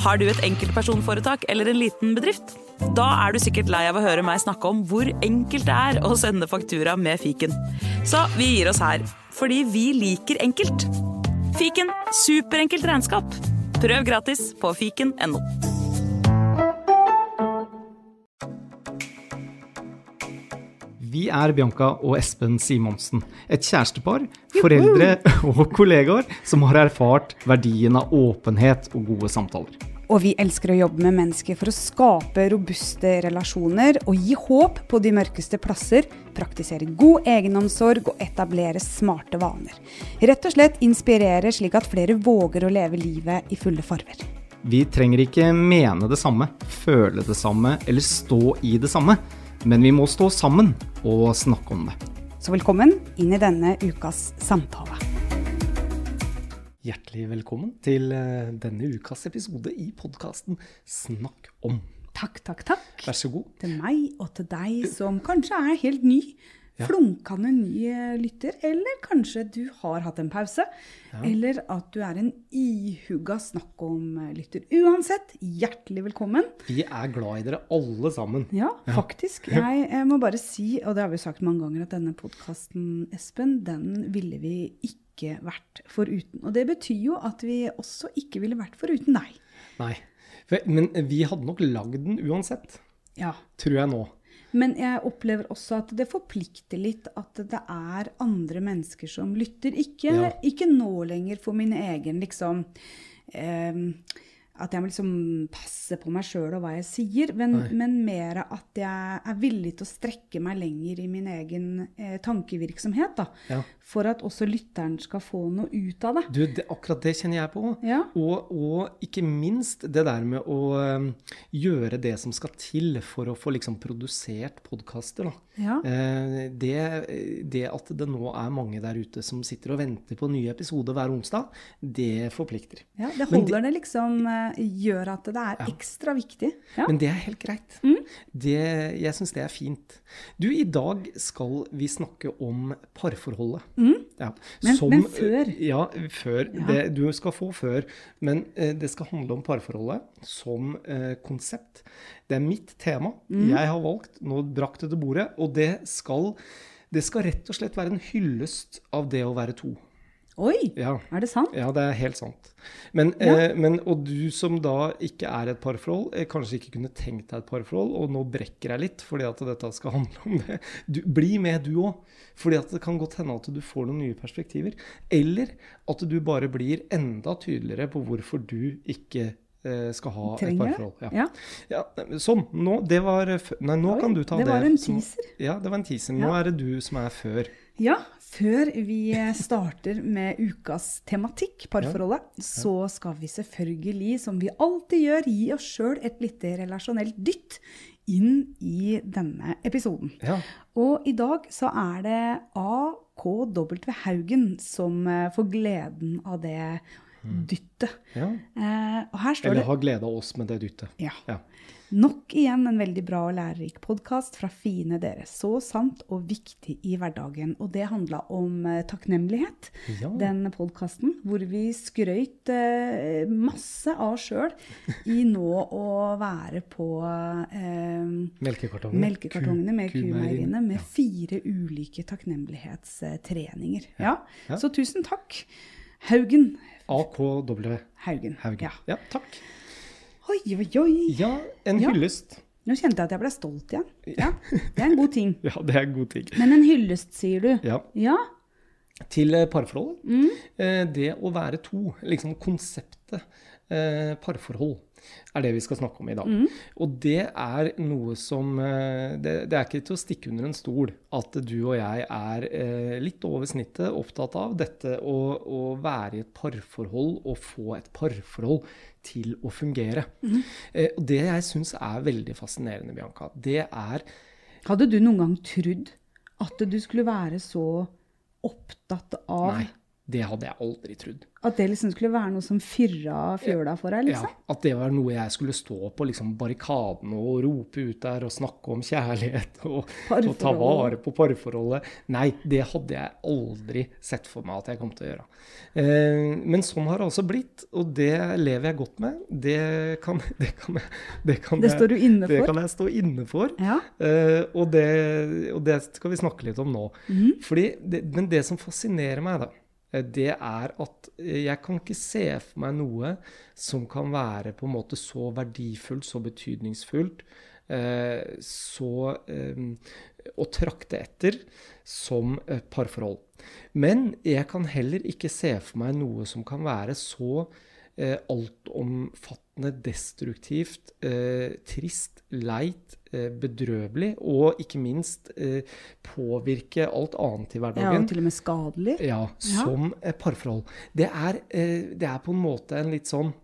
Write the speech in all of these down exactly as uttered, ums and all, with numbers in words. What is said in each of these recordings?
Har du et enkeltpersonforetak eller en liten bedrift? Da er du sikkert lei av å høre meg snakke om hvor enkelt det er å sende faktura med fiken. Så vi gir oss her, fordi vi liker enkelt. Fiken, superenkelt regnskap. Prøv gratis på fiken punktum no. Vi er Bianca og Espen Simonsen, et kjærestepar, foreldre og kollegaer som har erfart verdien av åpenhet og gode samtaler. Og vi elsker å jobbe med mennesker for å skape robuste relasjoner og gi håp på de mørkeste plasser, praktisere god egenomsorg og etablere smarte vaner. Rett og slett inspirere slik at flere våger å leve livet i fulle farver. Vi trenger ikke mene det samme, føle det samme eller stå i det samme, men vi må stå sammen og snakke om det. Så velkommen inn i denne ukas samtale. Hjertelig velkommen til denne ukas episode i podcasten Snakk om. Takk, takk, takk. Vær så god. Til meg og til deg som kanskje er helt ny, ja. Flunkende ny lytter, eller kanskje du har hatt en pause, ja. Eller at du er en ihugga snakk om lytter. Uansett, hjertelig velkommen. Vi er glad i dere alle sammen. Ja, faktisk. Ja. Jeg, jeg må bare si, og det har vi sagt mange ganger, at denne podcasten, Espen, den ville vi ikke vært foruten. Og det betyr jo at vi også ikke ville vært foruten deg. Nei, men vi hadde nok lagd den uansett, ja. Tror jeg nå. Men jeg opplever også at det forplikter litt at det er andre mennesker som lytter. Ikke, ja. Ikke nå lenger for min egen, liksom, eh, at jeg må liksom passe på meg selv og hva jeg sier, men, men mer at jeg er villig til å strekke meg lenger i min egen eh, tankevirksomhet, da, ja. For at også lytteren skal få noe ut av det. Du, det, akkurat det kjenner jeg på. Ja. Og, og ikke minst det der med å um, gjøre det som skal til for å få liksom produsert podcaster. Da. Ja. Eh, det, det at det nå er mange der ute som sitter og venter på nye episoder hver onsdag, det forplikter. Ja, det holder det, det liksom, uh, gjør at det er ja. Ekstra viktig. Ja. Men det er helt greit. Mm. Det, jeg synes det er fint. Du, i dag skal vi snakke om parforholdet. Mm. Ja. Men, Som, men før. Ja, før. Ja. Det, du skal få før. Men eh, det skal handle om parforholdet som eh, konsept. Det er mitt tema. Mm. Jeg har valgt, nå brakt det til bordet, og det skal, det skal rett og slett være en hyllest av det å være to. Oi, ja. Er det sant? Ja, det er helt sant. Men, ja. eh, men, og du som da ikke er et parforhold, eh, kanskje ikke kunne tenkt deg et parforhold, og nå brekker jeg litt, fordi at dette skal handle om det. Du, bli med du også, fordi at det kan godt hende at du får noen nye perspektiver, eller at du bare blir enda tydeligere på hvorfor du ikke eh, skal ha Trenger. Et parforhold. Ja. Ja. Ja, sånn, nå, det var, nei, nå Oi, kan du ta det. Det var en som, teaser. Ja, det var en teaser. Nå ja. Er det du som er før. Ja, før vi starter med ukas tematikk, parforholdet, ja. Ja. Så skal vi selvfølgelig, som vi alltid gjør, gi oss selv et litt relasjonelt dytt inn i denne episoden. Ja. Og i dag så er det A K W Haugen som får gleden av det dyttet. Ja. Eh, og her står Eller det... har glede av oss med det dyttet. Ja. Ja. Nok igjen en veldig bra og lærerik podcast fra fine dere. Så sant og viktig i hverdagen. Og det handlet om eh, takknemlighet, ja. Den podcasten, hvor vi skrøyt eh, masse av selv i nå å være på eh, melkekartongene, melkekartongene med kumeieriene med ja. Fire ulike takknemlighetstreninger. Ja. Ja. Så tusen takk, Haugen. A K W Haugen. Haugen. Ja. Ja, takk. Oi, oi, oi. Ja, en ja. hyllest. Nå kjente jeg at jeg ble stolt igjen. Ja, det er en god ting. Ja, det er en god ting. Men en hyllest, sier du? Ja. Ja. Til parforholdet. Mm. Eh, det å være to, liksom konseptet eh, parforhold, er det vi skal snakke om i dag. Mm. Og det er noe som, eh, det, det er ikke til å stikke under en stol, at du og jeg er eh, litt over snittet opptatt av dette å, å være i et parforhold og få et parforhold til å fungere. Mm. Eh, og det jeg synes er veldig fascinerende, Bianca, det er... Hadde du noen gang trodd at du skulle være så opptatt av... Nei, det hadde jeg aldri trodd. At det liksom skulle være noe som fyrra fjøla for deg, liksom? Ja, at det var noe jeg skulle stå på liksom barrikaden og rope ut der og snakke om kjærlighet og, og ta vare på parforholdet. Nei, det hadde jeg aldri sett for meg at jeg kom til å gjøre. Eh, men sånn har det altså blitt, og det lever jeg godt med. Det kan, det kan, jeg, det kan, det står du inne for? Det kan jeg stå inne for. Ja. Eh, og, det, og det skal vi snakke litt om nå. Mm. Fordi det, men det som fascinerer meg da, det er at jeg kan ikke se for meg noe som kan være på en måte så verdifullt, så betydningsfullt, eh, så eh, å trakte etter som eh, parforhold. Men jeg kan heller ikke se for meg noe som kan være så eh, altomfattende, destruktivt, eh, trist, leit, eh, bedrøvelig, og ikke minst eh, påvirke alt annet i hverdagen. Ja, og til og med skadelig. Ja, som eh, parforhold. Det er, eh, det er på en måte en litt sånn,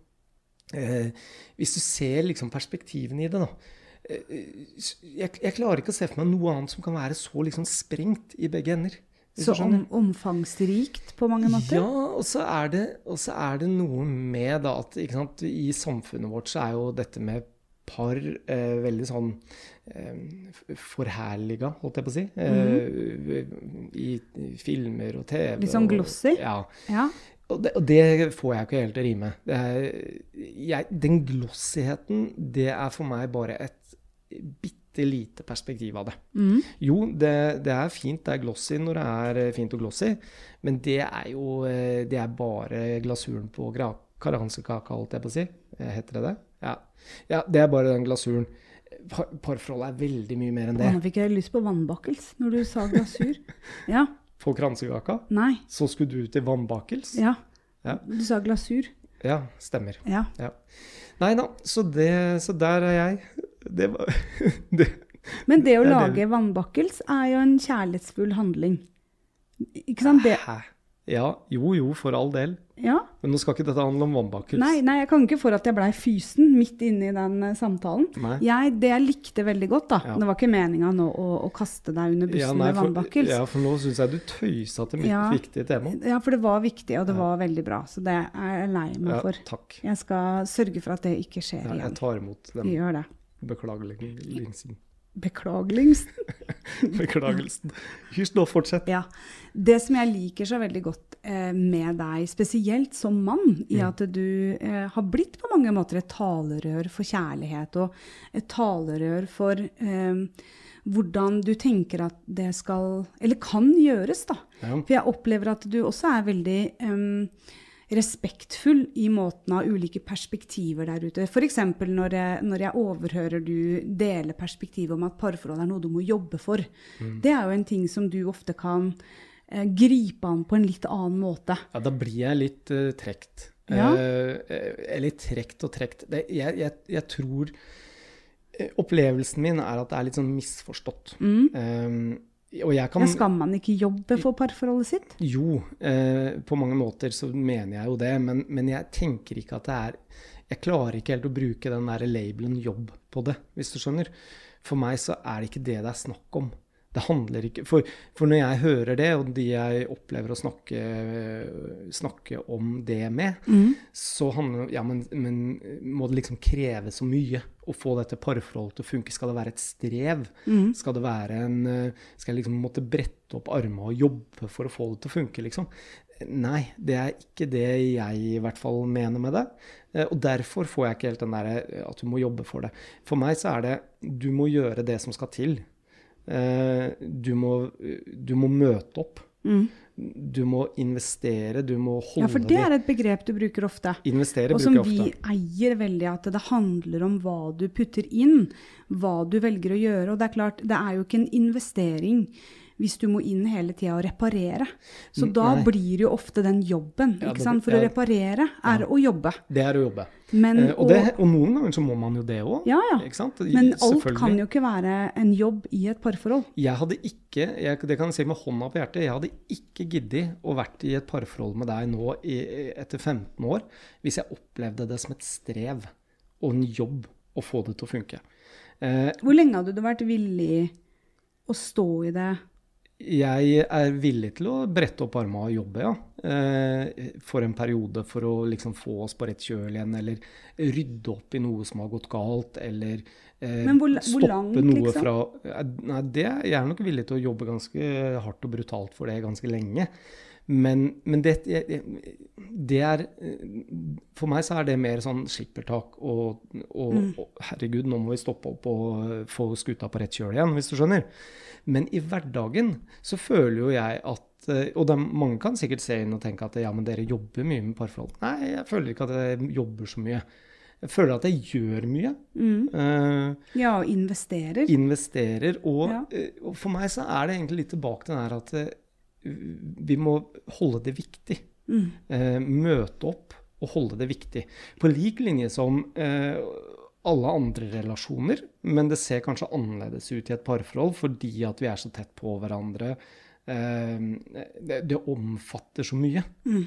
eh, hvis du ser liksom perspektiven i det da, eh, jeg, jeg klarer ikke å se for meg noe annet som kan være så liksom sprengt i begge ender. Så om, omfangsrikt på mange måter? Ja, og så er det, og så er det noe med da, at ikke sant, i samfunnet vårt så er jo dette med par eh, veldig sånn eh, forherliga, holdt jeg på å si, Mm-hmm. eh, i, i filmer og T V. Litt sånn glossy? Og, ja. Ja. Og det, og det får jeg ikke helt til å rime. Det er, jeg, den glossyheten, det er for meg bare et bitte lite perspektiv av det. Mm. Jo, det, det er fint, det er glossy når det er fint og glossy, men det er jo det er bare glasuren på karansekaka, holdt jeg på å si. Heter det det? Ja. Ja, det er bare den glasuren. Par, parforhold er veldig mye mer enn det. Nå fikk jeg lyst på vannbakkels når du sa glasur. Ja. På kransekaka? Nei. Så skulle du til vannbakkels? Ja. Ja. Du sa glasur. Ja, stemmer. Ja. Ja. Nei da, så, det, så der er jeg. Det var, det, Men det å det lage det. vannbakkels er jo en kjærlighetsfull handling. Ikke sant? Det, Hæ? Ja, jo, jo, for all del. ja. Men nå skal ikke dette handle om vannbakkels. Nei, nei, jeg kan ikke for at jeg ble fysen midt inne i den uh, samtalen. Nei. Jeg, det jeg likte veldig godt da, Ja. det var ikke meningen nå å, å kaste deg under bussen Ja, nei, med for, vannbakkels. ja, for nå synes jeg du tøysa til mitt Ja. viktige tema. Ja, for det var viktig, og det var veldig bra. Så det er jeg lei meg Ja, for. takk. Jeg skal sørge for at det ikke skjer Ja, jeg igjen. tar imot den Gjør det. beklagelsen. Beklagelingsen. Beklagelsen. Hysj nå, fortsett. Ja. Det som jeg liker så veldig godt eh, med deg, spesielt som mann, i at du eh, har blitt på mange måter et talerør for kjærlighet, og et talerør for eh, hvordan du tenker at det skal, eller kan gjøres da. Ja. For jeg opplever at du også er veldig eh, respektfull i måten av ulike perspektiver der ute. For eksempel når jeg, når jeg overhører du dele perspektivet om at parforhold er noe du må jobbe for. Mm. Det er jo en ting som du ofte kan eh, gripe an på en litt annen måte. Ja, da blir jeg litt uh, trekt. Ja. Uh, eller trekt og trekt. Det, jeg, jeg, jeg tror uh, opplevelsen min er at det er litt sånn misforstått. Mm. Um, og jeg kan... Ja, skal man ikke jobbe for parforholdet sitt? Jo, eh, på mange måter så mener jeg jo det, men, men jeg tenker ikke at det er, jeg klarer ikke helt å bruke den der labelen jobb på det, hvis du skjønner. For meg så er det ikke det det er snakk om. Det handler ikke, for, for når jeg hører det, og de jeg opplever å snakke, snakke om det med, Mm. så handler det, ja, men, men må det liksom kreve så mye å få dette parforholdet til å funke? Skal det være et strev? Mm. Skal det være en, skal jeg liksom måtte brette opp armene og jobbe for å få det til å funke, liksom? Nei, det er ikke det jeg i hvert fall mener med det. Og derfor får jeg ikke helt den der at du må jobbe for det. For meg så er det, du må gjøre det som skal til. Du må, du må møte opp. Mm. Du må investere, du må holde det. Ja, for det er et begrep du bruker ofte. Investere og som bruker jeg vi ofte. eier veldig, at det handler om hva du putter inn, hva du velger å gjøre. Og det er klart, det er jo ikke en investering hvis du må inn hele tiden og reparere. Så da Nei. blir jo ofte den jobben, Ja, ikke det- sant? For ja. å reparere er å jobbe. Det er å jobbe. Men, Eh, og, det, og noen ganger så må man jo det også. ja, ja. Ikke sant? Men alt Selvfølgelig. kan jo ikke være en jobb i et parforhold. Jeg hadde ikke, jeg, det kan jeg si med hånda på hjertet, jeg hadde ikke giddet å vært i et parforhold med deg nå i, etter femten år, hvis jeg opplevde det som et strev og en jobb å få det til å funke. Eh, Hvor lenge hadde du vært villig å stå i det Jeg er villig til å brette opp armene og jobbe, ja. Eh, for en periode for å liksom få oss på rett kjøl igjen, eller rydde opp i noe som har gått galt, eller eh, Men hvor, hvor stoppe langt, noe liksom? fra... eh, Nei, det, jeg er nok villig til å jobbe ganske hardt og brutalt for det ganske lenge. Men, men det, det er... For meg så er det mer sånn skippertak, og, og, Mm. og herregud, nå må vi stoppe opp og få skuta på rett kjøl igjen, hvis du skjønner. Men i hverdagen så føler jo jeg at, og det, mange kan sikkert se inn og tenke at ja, men dere jobber mye med parforhold. Nei, jeg føler ikke at jeg jobber så mye. Jeg føler at jeg gjør mye. Mm. Uh, Ja, og investerer. investerer, og, Ja. uh, og for meg så er det egentlig litt tilbake til den her at uh, vi må holde det viktig. Mm. Uh, møte opp og holde det viktig. På lik linje som uh, alle andre relasjoner, men det ser kanskje annerledes ut i et parforhold fordi at vi er så tett på hverandre. Uh, det, det omfatter så mye. Mm.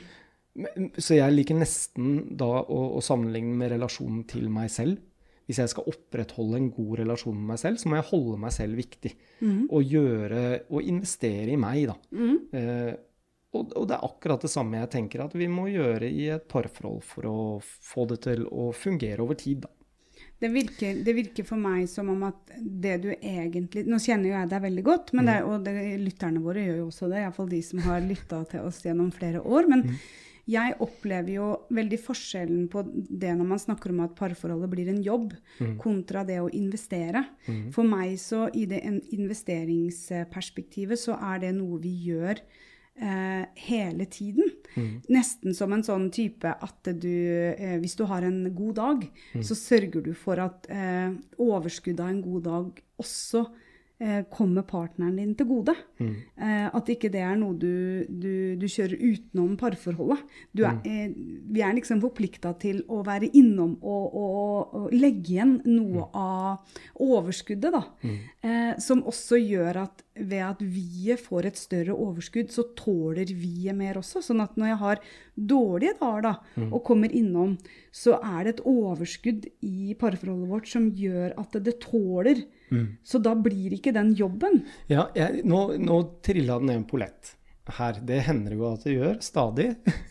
Så jeg liker nesten da å, å sammenligne med relasjonen til meg selv. Hvis jeg skal opprettholde en god relasjon med meg selv, så må jeg holde meg selv viktig. Mm. Og gjøre, og investere i meg da. Mm. Eh, og, og det er akkurat det samme jeg tenker at vi må gjøre i et parforhold for å få det til å fungere over tid da. Det virker, det virker for meg som om at det du egentlig... Nå kjenner jo jeg deg veldig godt, men det, og det, lytterne våre gjør jo også det, i hvert fall de som har lyttet til oss gjennom flere år. Men Mm. jeg opplever jo veldig forskjellen på det når man snakker om at parforholdet blir en jobb, Mm. kontra det å investere. Mm. For meg så, i det en investeringsperspektivet, så er det noe vi gjør eh, hele tiden. Mm. Nesten som en sånn type at du, eh, hvis du har en god dag, Mm. så sørger du for at eh, overskuddet av en god dag også eh, kommer partneren din til gode. Mm. Eh, at ikke det er noe du, du, du kjører utenom parforholdet. Du er, eh, vi er liksom forpliktet til å være innom og, og, og legge igjen noe av overskuddet da. Mm. Eh, som også gjør at ved at vi får et større overskudd, så tåler vi mer også. Sånn at når jeg har dårlige dager da, Mm. og kommer innom, så er det et overskudd i parforholdet vårt som gjør at det tåler. Mm. Så da blir ikke den jobben. Ja, jeg, nå, nå trillet den ned en polett her. Det hender jo at det gjør, stadig.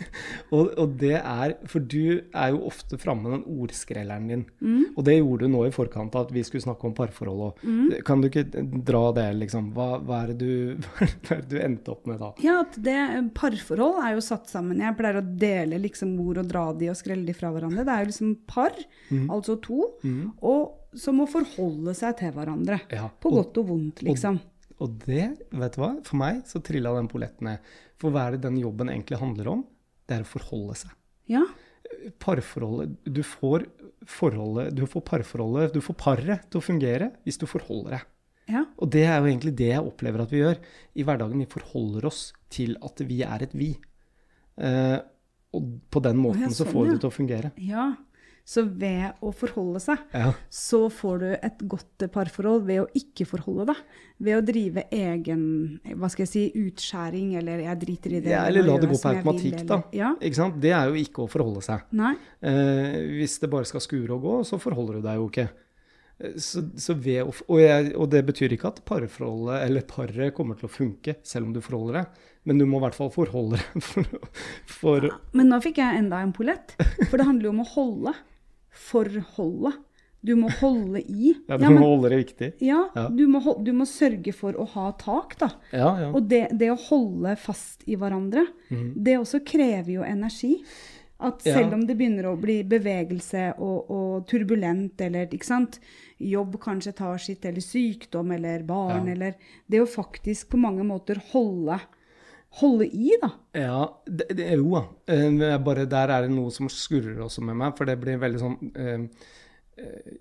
og, og det er, for du er jo ofte fremme med den ordskrelleren din. Mm. Og det gjorde du nå i forkant av at vi skulle snakke om parforhold. Og, Mm. Kan du ikke dra det, liksom? Hva, hva, er det du, hva er det du endte opp med da? Ja, at det, parforhold er jo satt sammen. Jeg pleier å dele liksom ord og dra de og skrelle de fra hverandre. Det er jo liksom par, Mm. altså to, Mm. og som må forholde seg til hverandre. Ja, På og- godt og vondt, liksom. Og det, vet du hva, for meg så trillet den poletten ned. For hva er det den jobben egentlig handler om? Det er å forholde seg. Ja. Parforholdet, du får forholdet, du får parforholdet, du får paret til å fungere hvis du forholder deg. Ja. Og det er jo egentlig det jeg opplever at vi gjør. I hverdagen vi forholder oss til at vi er et vi. Eh, og på den måten Å, ja, så sånn, får ja. det til å fungere. Ja. Så ved å forholde seg, Ja. så får du et godt parforhold ved å ikke forholde deg. Ved å drive egen, hva skal jeg si, utskjæring, eller jeg driter i det. Ja, eller og la det gjør gå på som jeg vil, automatikk da. eller- Ja. Ikke sant? Det er jo ikke å forholde seg. Nei. Eh, hvis det bare skal skure og gå, så forholder du deg jo ikke. Eh, Så, så ved å, og, jeg, og det betyr ikke at parforholdet eller paret kommer til å funke selv om du forholder deg, men du må i hvert fall forholde deg for, for Men nå fikk jeg enda en polett, for det handler jo om å holde. Forholde. Du må holde i. ja, du Ja, må men- holde det viktig. Ja, Ja. Du, må, hol- du må sørge for å ha tak, da. Ja, ja. Og det, det å holde fast i hverandre, Mhm. det også krever jo energi. At Ja. selv om det begynner å bli bevegelse og, og turbulent, eller ikke sant, jobb kanskje tar sitt, eller sykdom, eller barn, Ja. eller det å faktisk på mange måter holde, holde i, da. Ja, det, det er jo da. Eh, det er bare der er det noe som skurrer også med meg, for det blir veldig sånn eh, eh,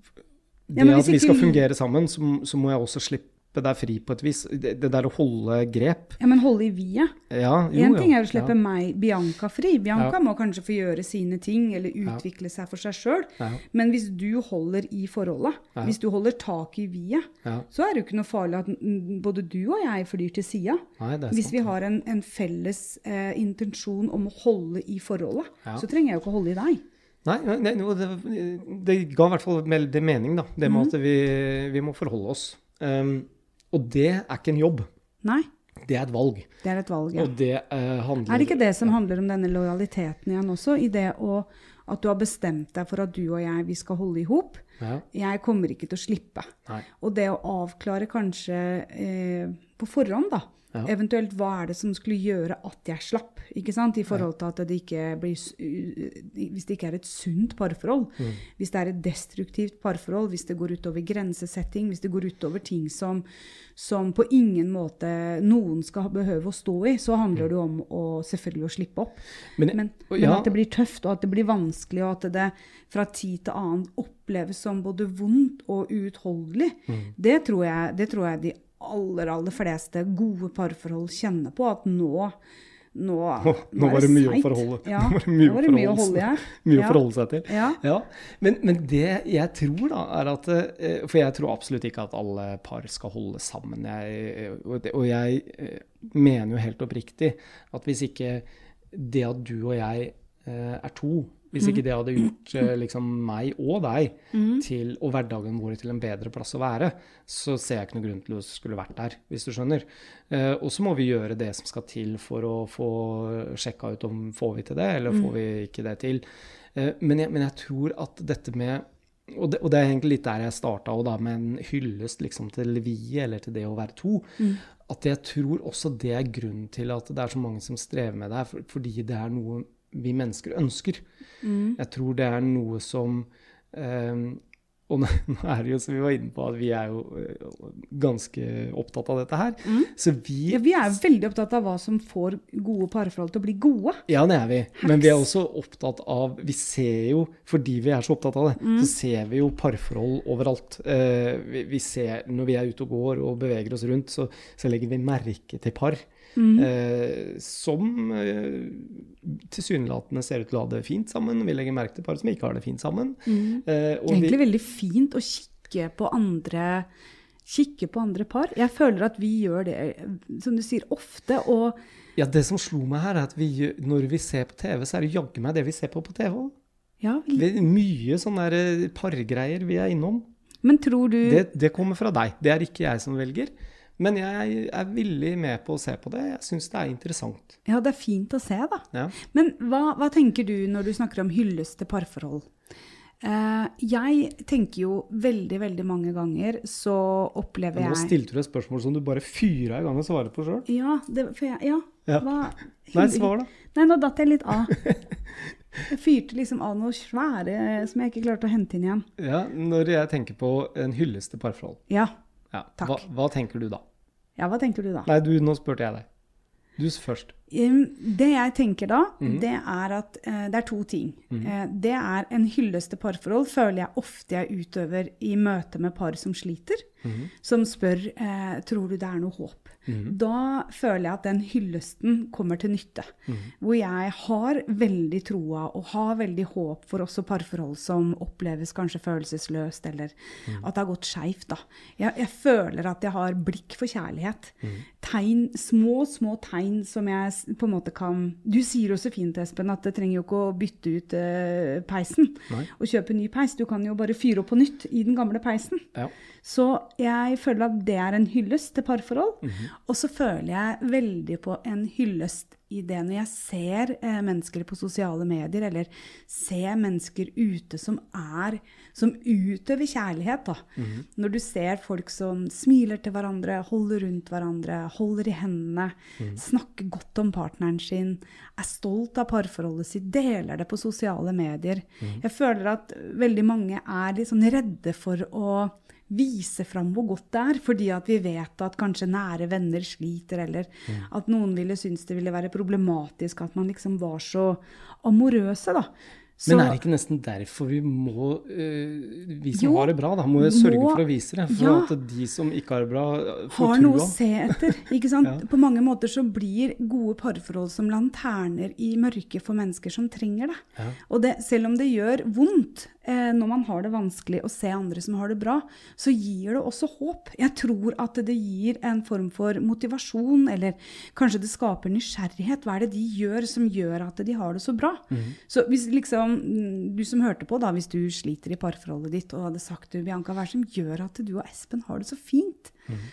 Det Ja, men at hvis vi skal ikke- fungere sammen, så, så må jeg også slippe deg fri på et vis. Det, det der å holde grep. Ja, men holde i viet. Ja, jo, En jo. ting er å slippe Ja. meg, Bianca, fri. Bianca Ja. må kanskje få gjøre sine ting, eller utvikle seg for seg selv. Ja. Men hvis du holder i forholdet, Ja. hvis du holder tak i viet, Ja. så er det jo ikke noe farlig at mm, både du og jeg flyr til siden. Nei, det er Hvis sant. vi har en, en felles eh, intensjon om å holde i forholdet, Ja. så trenger jeg jo ikke å holde i deg. Nei, nei no, det, det ga i hvert fall veldig mening, da. Det med Mhm. at vi, vi må forholde oss. Um, og det er ikke en jobb. Nei, Det er et valg. det er et valg, ja. Og det eh, handler... Er det ikke det som handler om denne lojaliteten igjen også? I det å, at du har bestemt deg for at du og jeg, vi skal holde ihop. Ja. Jeg kommer ikke til å slippe. Nei. Og det å avklare kanskje eh, på forhånd da, Ja. eventuelt hva er det som skulle gjøre at jeg slapp, ikke sant? I forhold til at det ikke blir, s- u- hvis det ikke er et sunt parforhold, Mm. hvis det er et destruktivt parforhold, hvis det går utover grensesetting, hvis det går utover ting som, som på ingen måte noen skal behøve å stå i, så handler det om å selvfølgelig å slippe opp. Men, Men, og men ja, at det blir tøft, og at det blir vanskelig, og at det fra tid til annen oppleves som både vondt og uutholdelig, Mm. det, tror jeg, det tror jeg de aller, aller fleste gode parforhold kjenner på, at nå, nå, Åh, nå er var det mye å seigt. forholde. Ja, Nå var det mye nå var det mye å å holde i her. mye å Ja. forholde seg til. Ja. Ja, men, men det jeg tror da, er at, eh, for jeg tror absolutt ikke at alle par skal holde sammen. Jeg, og det- og jeg eh, mener jo helt oppriktig at hvis ikke det at du og jeg eh, er to, hvis ikke det hadde gjort eh, liksom meg og deg til, og hverdagen vår til en bedre plass å være, så ser jeg ikke noen grunn til å skulle vært der, hvis du skjønner. Eh, og så må vi gjøre det som skal til for å få sjekka ut om får vi til det, eller får vi ikke det til. Eh, men, jeg, men jeg tror at dette med, og det, og det er egentlig litt der jeg startet, og da med en hyllest liksom til vi, eller til det å være to, at jeg tror også det er grunnen til at det er så mange som strever med det her, for, fordi det er noe vi mennesker ønsker. Jeg tror det er noe som eh, og nå nå er det jo, som vi var inne på, at vi er jo eh, ganske opptatt av dette her. Så vi, Ja, vi er jo veldig opptatt av hva som får gode parforhold til å bli gode. ja, det er vi. Men vi er også opptatt av, vi ser jo, fordi vi er så opptatt av det, så ser vi jo parforhold overalt. Eh, vi, vi ser, når vi er ute og går og beveger oss rundt, så, så legger vi merke til par. Eh, som eh, tilsynelatende ser ut til å ha det fint sammen. Vi legger merke til par som ikke har det fint sammen. Eh, og Egentlig vi, veldig fint å kikke på andre, kikke på andre par. Jeg føler at vi gjør det, som du sier, ofte, og ja, det som slo meg her er at vi, gjør- når vi ser på T V, så er det jaggu meg det vi ser på på T V. ja, vel. Det er mye sånne der eh, pargreier vi er innom. Men tror du... Det, det kommer fra deg. Det er ikke jeg som velger. Men jeg er villig med på å se på det. Jeg synes det er interessant. Ja, det er fint å se da. Ja. Men hva, hva tenker du når du snakker om hyllest til parforhold? Eh, jeg tenker jo veldig, veldig mange ganger, så opplever Men nå jeg... stilte du et spørsmål som du bare fyra i gang og svaret på selv. Ja, det, for jeg, ja. Ja. Hva, Nei, svar da. Nei, nå datt jeg litt av. Jeg fyrte liksom av noe svære som jeg ikke klarte å hente inn igjen. Ja, når jeg tenker på en hyllest til parforhold. Ja, Ja. Takk. Hva, hva tenker du da? ja hva tenker du da? Nei, du, nå spurte jeg deg. Du først. Um, Det jeg tenker da, Mhm. det er at eh, det er to ting. Eh, det er en hyllest til parforhold, føler jeg ofte jeg utøver i møte med par som sliter, Mhm. som spør, eh, tror du det er noe håp? Da føler jeg at den hyllesten kommer til nytte, hvor jeg har veldig troa og har veldig håp for også parforhold som oppleves kanskje følelsesløst, eller at det har gått skjevt da. Jeg, jeg føler at jeg har blikk for kjærlighet. Tegn, små, små tegn som jeg s- på en måte kan... Du sier jo så fint, Espen, at det trenger jo ikke å bytte ut eh, peisen Nei. og kjøpe ny peis. Du kan jo bare fyre opp på nytt i den gamle peisen. Ja. Så jeg føler at det er en hyllest til parforhold. Og så føler jeg veldig på en hyllest i det når jeg ser eh, mennesker på sosiale medier, eller ser mennesker ute som er, som utøver kjærlighet da. Når du ser folk som smiler til hverandre, holder rundt hverandre, holder i hendene, snakker godt om partneren sin, er stolt av parforholdet sitt, deler det på sosiale medier. Jeg føler at veldig mange er litt sånn redde for å vise fram hvor godt det er, fordi at vi vet at kanskje nære venner sliter, eller at noen ville synes det ville være problematisk at man liksom var så amorøse da. Så, Men er det ikke nesten derfor vi må, øh, vi som Jo, har det bra, da, må jo sørge må- for å vise det? For ja. at de som ikke har det bra, får har noe å trua. se etter, ikke sant? Ja. På mange måter så blir gode parforhold som lanterner i mørket for mennesker som trenger det. Ja. Og det, selv om det gjør vondt eh, når man har det vanskelig å se andre som har det bra, så gir det også håp. Jeg tror at det gir en form for motivasjon, eller kanskje det skaper nysgjerrighet. Hva er det de gjør som gjør at de har det så bra? Så hvis liksom, mm, du som hørte på da, hvis du sliter i parforholdet ditt og hadde sagt, du, Bianca, hva er det som gjør at du og Espen har det så fint?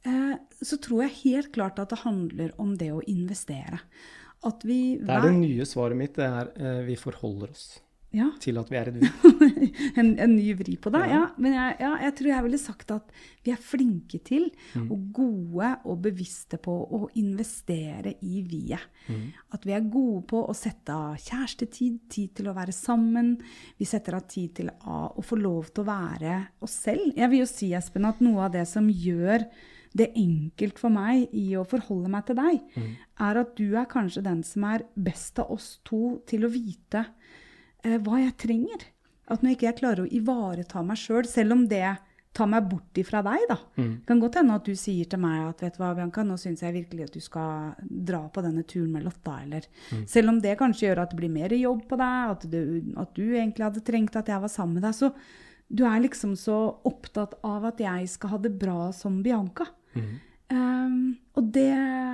eh, så tror jeg helt klart at det handler om det å investere. At vi Det er det nye svaret mitt, det er eh, vi forholder oss ja. til at vi er et vi. en, en ny vri på det, ja. Ja. Men jeg, ja, jeg tror jeg ville sagt at vi er flinke til Mm. og gode og bevisste på å investere i vi-et. Mm. At vi er gode på å sette av kjærestetid, tid til å være sammen. Vi setter av tid til å, å få lov til å være oss selv. Jeg vil jo si, Espen, at noe av det som gjør det enkelt for meg i å forholde meg til deg, Mm. er at du er kanskje den som er best av oss to til å vite eh, hva jeg trenger. At når ikke jeg klarer å ivareta meg selv, selv om det tar meg bort ifra deg da. Mm. Det kan godt hende at du sier til meg at, vet du hva, Bianca, nå synes jeg virkelig at du skal dra på denne turen med Lotta, eller Mm. selv om det kanskje gjør at det blir mer jobb på deg, at du, at du egentlig hadde trengt at jeg var sammen med deg, så du er liksom så opptatt av at jeg skal ha det bra som Bianca. Mm. Um, og det,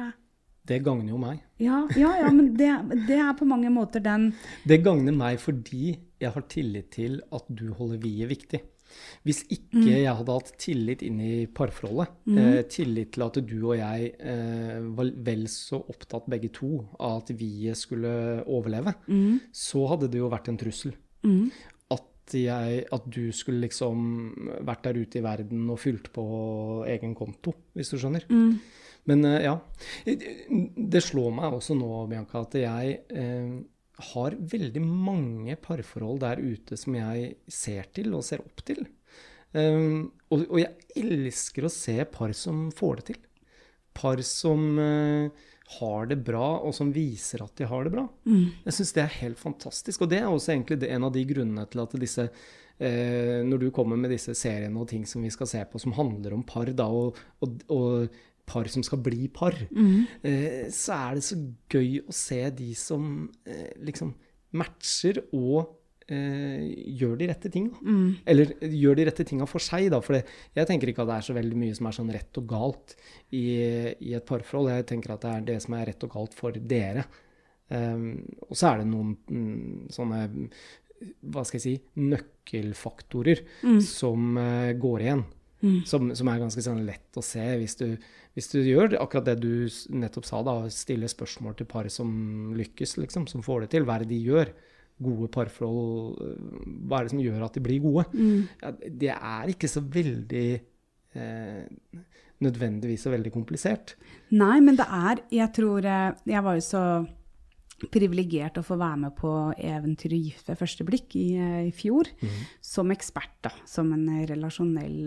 Det gagner jo meg. ja, ja, ja, men det, det er på mange måter den, Det gagner meg fordi jeg har tillit til at du holder vi-et viktig. Hvis ikke Mm. jeg hadde hatt tillit inn i parforholdet, eh, tillit til at du og jeg eh, var vel så opptatt begge to av at vi skulle overleve, mm, så hadde det jo vært en trussel. mm, At, jeg, at du skulle liksom vært der ute i verden og fylt på egen konto, hvis du skjønner. mm, Men eh, ja, det slår meg også nå, Bianca, at jeg eh, har veldig mange parforhold der ute som jeg ser til og ser opp til. Um, og, og jeg elsker å se par som får det til. Par som eh, har det bra, og som viser at de har det bra. mm. Jeg synes det er helt fantastisk, og det er også egentlig det, en av de grunnene til at disse, eh, når du kommer med disse seriene og ting som vi skal se på, som handler om par da, og, og, og par som skal bli par, Mm. eh, så er det så gøy å se de som eh, liksom matcher og eh, gjør de rette tingene. Mm. Eller gjør de rette tingene for seg, da. For det, jeg tenker ikke at det er så veldig mye som er sånn rett og galt i, i et parforhold. Jeg tenker at det er det som er rett og galt for dere. Um, og så er det noen mm, sånne, hva skal jeg si, nøkkelfaktorer Mm. som eh, går igjen. Mm. Som, som er ganske sånn lett å se hvis du, hvis du gjør akkurat det du s- nettopp sa, da, stiller spørsmål til par som lykkes, liksom, som får det til. Hva er det de gjør? Gode parforhold, øh, hva er det som gjør at de blir gode? Mm. Ja, det er ikke så veldig, eh, nødvendigvis så veldig komplisert. Nei, men det er, jeg tror, eh, jeg var jo så privilegert å få være med på eventyret Gift ved første blikk i, eh, i fjor, Mhm. som ekspert da, som en eh, relasjonell,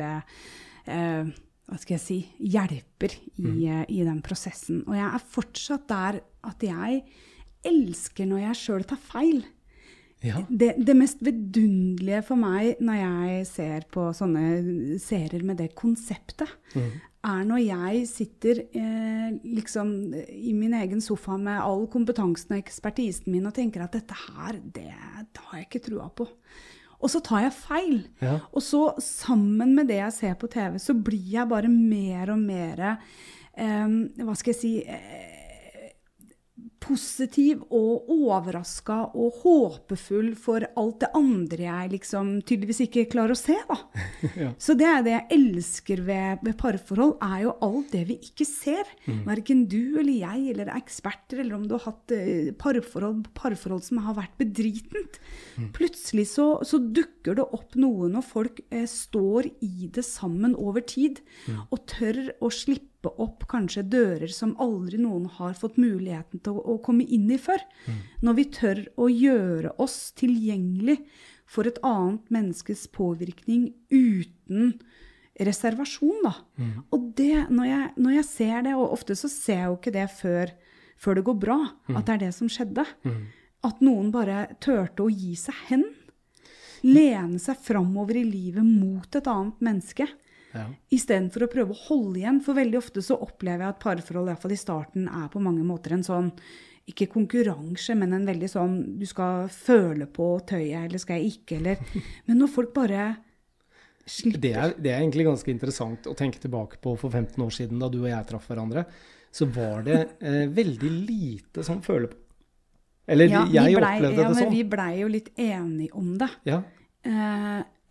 eh, hva skal jeg si, hjelper i, eh, i den prosessen. Og jeg er fortsatt der at jeg elsker når jeg selv tar feil. Ja. Det, det mest vidunderlige for meg når jeg ser på sånne serier med det konseptet, Mhm. er når jeg sitter eh, liksom i min egen sofa med all kompetansen og ekspertisen min og tenker at dette her, det, det har jeg ikke trua på. Og så tar jeg feil. Ja. Og så sammen med det jeg ser på T V, så blir jeg bare mer og mer, eh, hva skal jeg si, eh, positiv og overrasket og håpefull for alt det andre jeg liksom tydeligvis ikke klarer å se da. Ja. Så det er det jeg elsker ved, ved parforhold, er jo alt det vi ikke ser. Hverken du eller jeg eller eksperter, eller om du har hatt eh, parforhold, parforhold som har vært bedritent. Plutselig så, så dukker det opp noe når folk eh, står i det sammen over tid, og tør å slippe opp kanskje dører som aldri noen har fått muligheten til å, å komme inn i før. Når vi tør å gjøre oss tilgjengelig for et annet menneskes påvirkning uten reservasjon da. Og det, når jeg, når jeg ser det, og ofte så ser jeg jo ikke det før, før det går bra, at det er det som skjedde. At noen bare tørte å gi seg hen, lene seg fremover i livet mot et annet menneske, Ja. i stedet for å prøve å holde igjen. For veldig ofte så opplever jeg at parforhold, i hvert fall i starten, er på mange måter en sånn, ikke konkurranse, men en veldig sånn, du skal føle på tøyet, eller skal jeg ikke, eller... Men når folk bare slipper... Det er, det er egentlig ganske interessant å tenke tilbake på for femten år siden, da du og jeg traff hverandre, så var det eh, veldig lite som føler på. Eller Ja, jeg vi blei, opplevde ja, det men sånn. vi blei jo litt enige om det. Ja, Eh,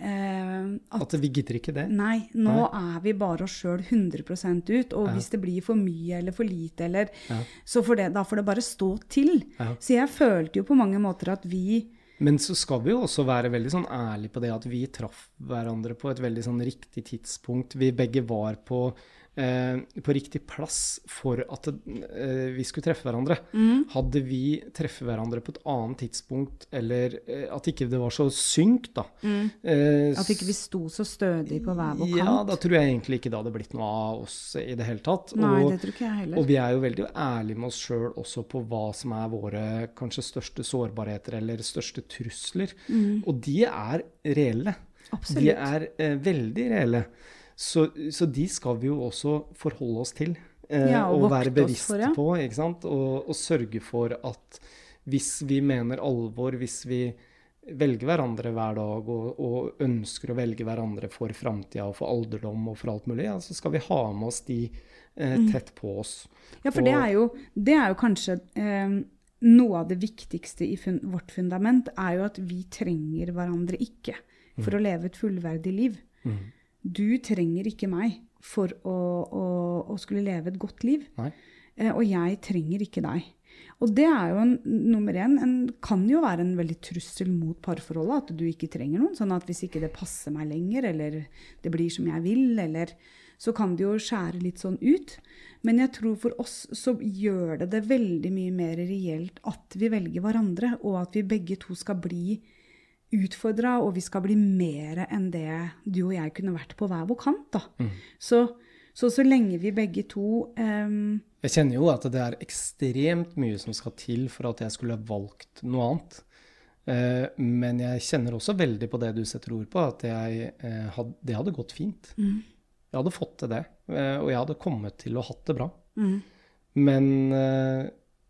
eh, at, At vi gidder ikke det? Nei, nå Nei. er vi bare oss selv hundre prosent ut, og Ja. hvis det blir for mye eller for lite, eller, Ja. så får det, da får det bare stå til. Ja. Så jeg følte jo på mange måter at vi Men så skal vi jo også være veldig sånn ærlige på det at vi traff hverandre på et veldig sånn riktig tidspunkt. Vi begge var på, eh, på riktig plass for at eh, vi skulle treffe hverandre. Mm. Hadde vi treffet hverandre på et annet tidspunkt, eller eh, at ikke det var så synk, da. mm. Eh, At ikke vi sto så stødig på hver vår kant. Ja, da tror jeg egentlig ikke det hadde blitt noe av oss i det hele tatt. Nei, og, det tror ikke jeg heller. og vi er jo veldig ærlige med oss sjøl også på hva som er våre kanskje største sårbarheter eller største trusler. Mm. Og de er reelle. Absolutt. De er eh, veldig reelle. Så, så de skal vi jo også forholde oss til. Eh, Ja, og og vokte være oss bevisst for, ja. på, ikke sant? Og, og sørge for at hvis vi mener alvor, hvis vi velger hverandre hver dag og, og ønsker å velge hverandre for framtida og for alderdom og for alt mulig, ja, så skal vi ha med oss de eh, tett på oss. Ja, for det er jo, det er jo kanskje eh, noe av det viktigste i fun vårt fundament, er jo at vi trenger hverandre ikke for å leve et fullverdig liv. Mm. Du trenger ikke meg for å, å, å skulle leve et godt liv. Nei. Eh, og jeg trenger ikke deg. Og det er jo en, nummer én, en, kan jo være en veldig trussel mot parforholdet, at du ikke trenger noen, sånn at hvis ikke det passer meg lenger, eller det blir som jeg vil, eller så kan det jo skjære litt sånn ut. Men jeg tror for oss så gjør det det veldig mye mer reelt at vi velger hverandre, og at vi begge to skal bli utfordret, og vi skal bli mer enn det du og jeg kunne vært på hver vår kant. Da. Mm. Så, så så lenge vi begge to um, Jeg kjenner jo at det er ekstremt mye som skal til for at jeg skulle ha valgt noe annet. Eh, men jeg kjenner også veldig på det du setter ord på, at jeg, eh, had, det hadde gått fint. mm, Jeg hadde fått til det, eh, og jeg hadde kommet til å hatt det bra. mm. Men eh,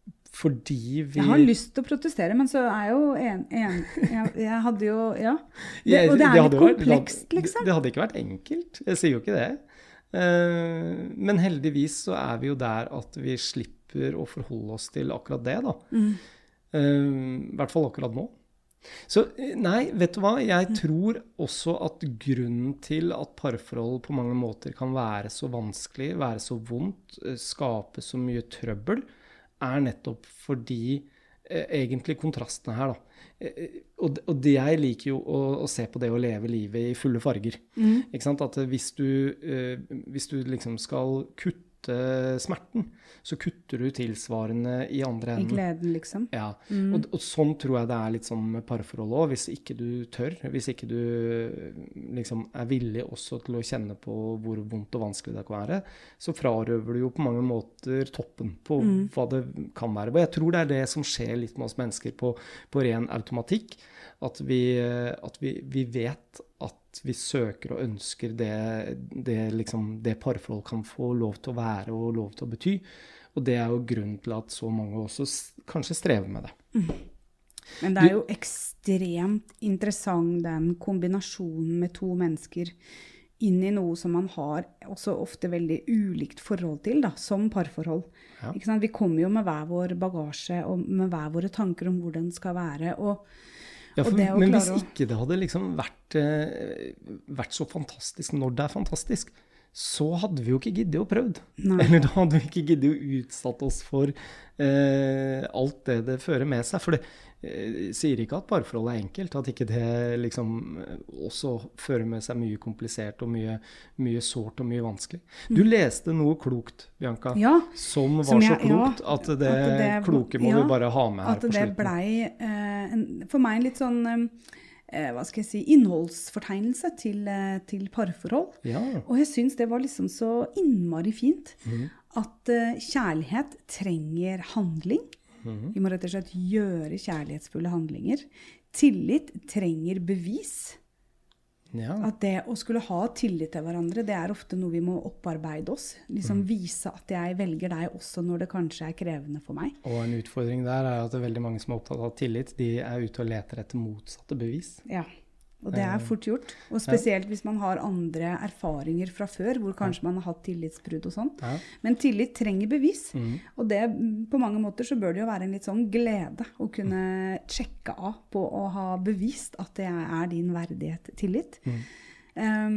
fordi vi Jeg har lyst til å protestere, men så er jeg jo en, en jeg, jeg hadde jo, ja. Det, Jeg- og det er litt hadde jo vært- komplekst, det, liksom. det hadde ikke vært enkelt, jeg sier jo ikke det. Eh, men heldigvis så er vi jo der at vi slipper å forholde oss til akkurat det, da. Mm. Eh, I hvert fall akkurat nå. Så nei, vet du hva? Jeg tror også at grunnen til at parforhold på mange måter kan være så vanskelig, være så vondt, eh, skape så mye trøbbel, er nettopp fordi eh, egentlig kontrastene her, da. Eh, og, og det jeg liker jo å, å se på det å leve livet i fulle farger. Mm. Ikke sant? At hvis du, eh, hvis du liksom skal kutte smerten, så kutter du tilsvarende i andre I enden. gleden, liksom. Ja, Mm. og, og sånn tror jeg det er litt sånn med parforhold også. Hvis ikke du tør, hvis ikke du liksom er villig også til å kjenne på hvor vondt og vanskelig det kan være, så frarøver du jo på mange måter toppen på Mm. hva det kan være. Og jeg tror det er det som skjer litt med oss mennesker på, på ren automatikk, at vi, at vi, vi vet at vi søker og ønsker det, det, liksom, det parforhold kan få lov til å være og lov til å bety. Og det er jo grunnen til at så mange også s- kanskje strever med det. Men det er jo ekstremt interessant den kombinasjonen med to mennesker inn i noe som man har også ofte veldig ulikt forhold til, da, som parforhold. Ja. Ikke sant? Vi kommer jo med hver vår bagasje og med hver våre tanker om hvor den skal være. Og, Ja, for, og det å men hvis klare å- ikke det hadde liksom vært, eh, vært så fantastisk når det er fantastisk, så hadde vi jo ikke giddet å prøvd. Nei. Eller da hadde vi ikke giddet å utsatt oss for eh, alt det det fører med seg. For det eh, sier ikke at parforhold er enkelt, at ikke det liksom eh, også fører med seg mye komplisert og mye, mye sårt og mye vanskelig. Du leste noe klokt, Bianca, Ja, som var Som så jeg- ja, klokt at det, at det- kloke må ja, vi bare ha med her at på det slutten. blei eh, en- for meg litt sånn eh, hva skal jeg si, innholdsfortegnelse til, eh, til parforhold. Ja. Og jeg syns det var liksom så innmari fint Mhm. at eh, kjærlighet trenger handling. Mhm. Vi må rett og slett gjøre kjærlighetsfulle handlinger. Tillit trenger bevis. Ja. At det å skulle ha tillit til hverandre, det er ofte noe vi må opparbeide oss. Liksom vise at jeg velger deg også når det kanskje er krevende for meg. Og en utfordring der er at det er veldig mange som er opptatt av tillit, de er ute og leter etter motsatte bevis. Ja. Og det er fort gjort. Og spesielt hvis man har andre erfaringer fra før, hvor kanskje man har hatt tillitsbrudd og sånn. Ja. Men tillit trenger bevis. Mm. Og det, på mange måter så bør det jo være en litt sånn glede å kunne sjekke av på å ha bevist at det er din verdighet tillit. Mm. Um,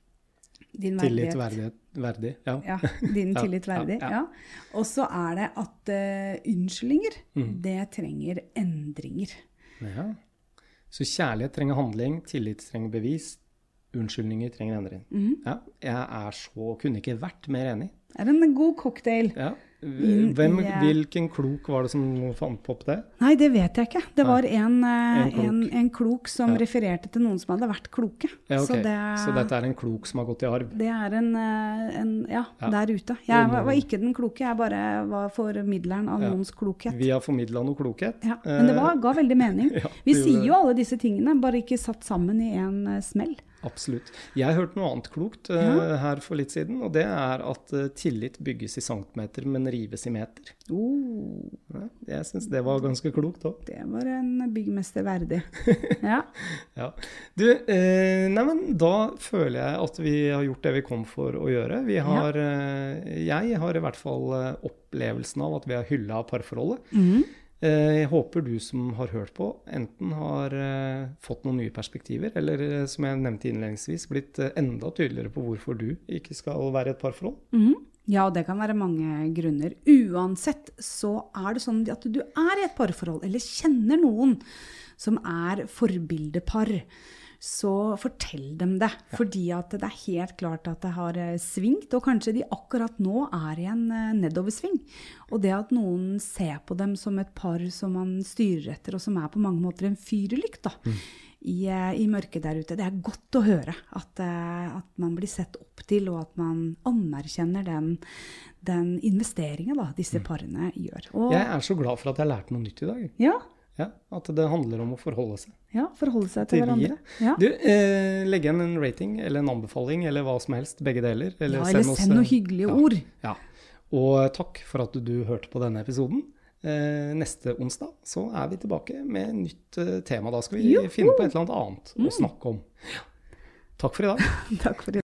din Tillit, verdighet. verdighet, verdig, ja. Ja, din Ja, tillit verdig, ja, ja. ja. Og så er det at uh, unnskyldninger, Mm. det trenger endringer. Ja. Så kjærlighet trenger handling, tillit trenger bevis, unnskyldninger trenger endring. Mhm. Ja, jeg er så, kunne ikke vært mer enig. Det er en god cocktail. Ja. Inn Hvem, i, eh, hvilken klok var det som fant på det? Nei, det vet jeg ikke. Det var en, eh, En klok. en, en klok som Ja. refererte til noen som hadde vært kloke. Ja, ok. Så, det, Så dette er en klok som har gått i arv? det er en, eh, en ja, Ja. der ute. Jeg var, var ikke den kloke, jeg bare var formidleren av Ja. noens klokhet. Vi har formidlet noe klokhet. Ja, men det var, ga veldig mening. Ja, Vi det gjorde sier det. jo alle disse tingene, bare ikke satt sammen i en eh, smell. Absolutt. Jeg hørte noe annet klokt uh, Ja. her for litt siden, og det er at uh, tillit bygges i centimeter, men rives i meter. Oh, Ja, jeg synes det var ganske klokt også. det var en byggmester verdig. Ja. Ja. Du, eh, nei, men da føler jeg at vi har gjort det vi kom for å gjøre. Vi har, eh, jeg har i hvert fall eh, opplevelsen av at vi har hyllet parforholdet. Mhm. Eh, jeg håper du som har hørt på, enten har eh, fått noen nye perspektiver, eller eh, som jeg nevnte innledningsvis, blitt eh, enda tydeligere på hvorfor du ikke skal være i et parforhold. Mhm. Ja, det kan være mange grunner. Uansett så er det sånn at du er i et parforhold, eller kjenner noen som er forbildepar, så fortell dem det. Fordi at det er helt klart at det har eh, svingt, og kanskje de akkurat nå er i en eh, nedoversving. Og det at noen ser på dem som et par som man styrer etter, og som er på mange måter en fyrlykt da, i, eh, i mørket der ute. Det er godt å høre at, eh, at man blir sett opp til, og at man anerkjenner den, den investeringen da, disse parene gjør. Og, Jeg er så glad for at jeg lærte noe nytt i dag. ja, Ja, at det handler om å forholde seg ja, forholde seg til til hverandre. livet. Ja. Du, eh, legg igjen en rating eller en anbefaling, eller hva som helst, begge deler. Ja, eller oss, send noen eh, hyggelige ja. ord. Ja, og takk for at du hørte på denne episoden. Eh, neste onsdag så er vi tilbake med nytt eh, tema. Da skal vi Joho! finne på et eller annet annet å snakke om. Ja. Takk for i dag. Takk for det.